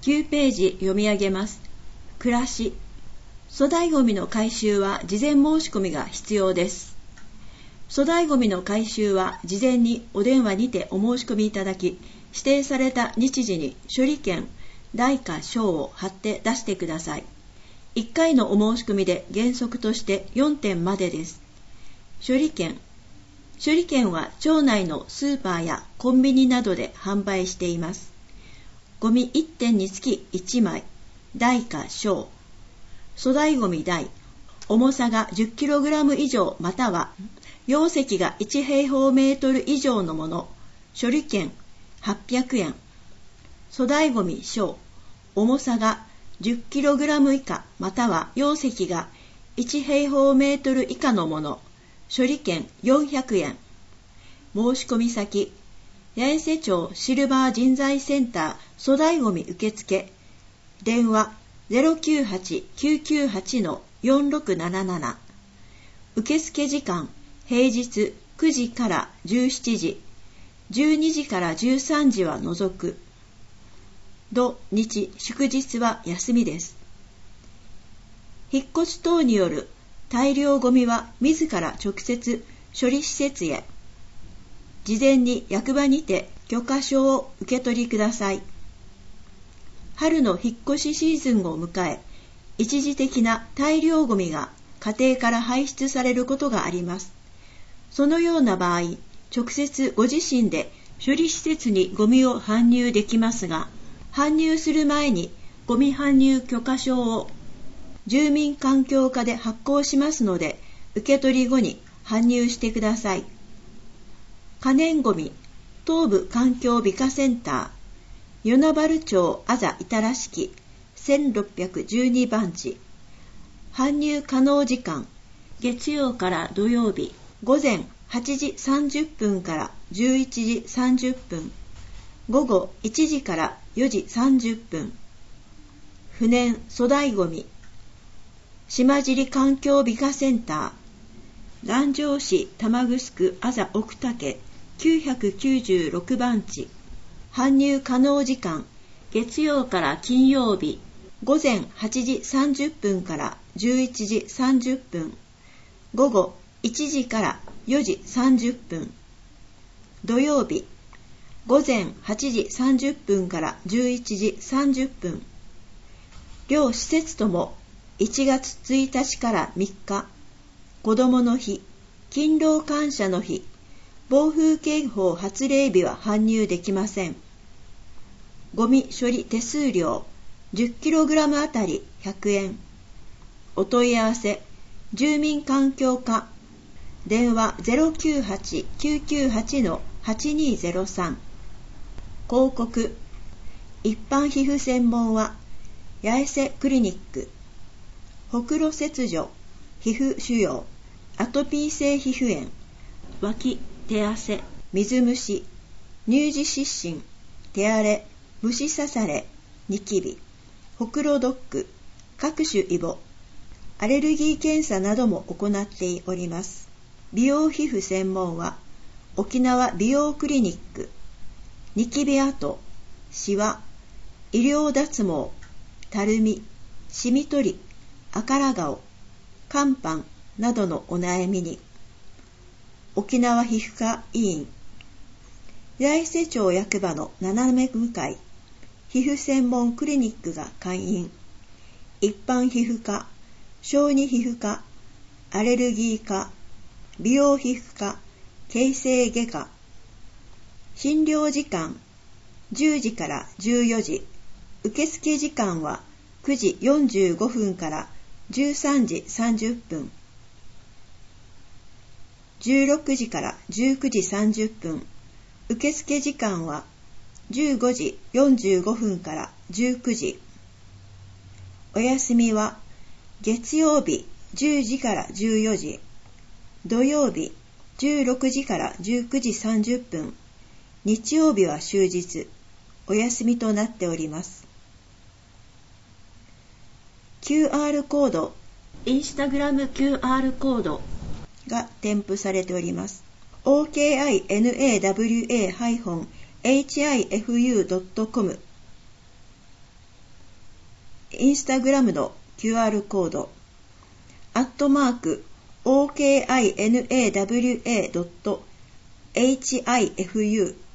9ページ読み上げます。暮らし。粗大ごみの回収は事前申し込みが必要です。粗大ごみの回収は事前にお電話にてお申し込みいただき、指定された日時に処理券、大か小を貼って出してください。1回のお申し込みで原則として4点までです。処理券は町内のスーパーやコンビニなどで販売しています。ゴミ1点につき1枚、大か小。粗大ゴミ大、重さが 10kg 以上または容積が1平方メートル以上のもの、処理券800円。粗大ゴミ小、重さが 10kg 以下または容積が1平方メートル以下のもの、処理券400円。申し込み先、八重瀬町シルバー人材センター粗大ゴミ受付、電話 098-998-4677。受付時間、平日9時から17時、12時から13時は除く。土日祝日は休みです。引っ越し等による大量ゴミは自ら直接処理施設へ。事前に役場にて許可証を受け取りください。春の引っ越しシーズンを迎え、一時的な大量ゴミが家庭から排出されることがあります。そのような場合、直接ご自身で処理施設にゴミを搬入できますが、搬入する前にゴミ搬入許可証を住民環境課で発行しますので、受け取り後に搬入してください。可燃ゴミ、東部環境美化センター、与那原町あざ板敷1612番地。搬入可能時間、月曜から土曜日、午前8時30分から11時30分、午後1時から4時30分。不燃粗大ゴミ、島尻環境美化センター、南城市玉城あざ奥武996番地。搬入可能時間、月曜から金曜日、午前8時30分から11時30分、午後1時から4時30分。土曜日、午前8時30分から11時30分。両施設とも1月1日から3日、子どもの日、勤労感謝の日、暴風警報発令日は搬入できません。ゴミ処理手数料 10kg あたり100円。お問い合わせ、住民環境課、電話 098-998-8203。広告、一般皮膚専門は八重瀬クリニック。ほくろ切除、皮膚腫瘍、アトピー性皮膚炎、脇、手汗、水虫、乳児湿疹、手荒れ、虫刺され、ニキビ、ほくろドッグ、各種イボ、アレルギー検査なども行っております。美容皮膚専門は沖縄美容クリニック。ニキビ跡、シワ、医療脱毛、たるみ、シミ取り、赤ら顔、肝斑などのお悩みに、沖縄皮膚科医院、八重瀬町役場の斜め向かい、皮膚専門クリニックが開院。一般皮膚科、小児皮膚科、アレルギー科、美容皮膚科、形成外科。診療時間、10時から14時。受付時間は9時45分から13時30分。16時から19時30分。受付時間は15時45分から19時。お休みは月曜日10時から14時、土曜日16時から19時30分、日曜日は終日お休みとなっております。QR コード、インスタグラム QR コードが添付されております。okinawa-hifu.com インスタグラムの QR コード、@okinawa.hifu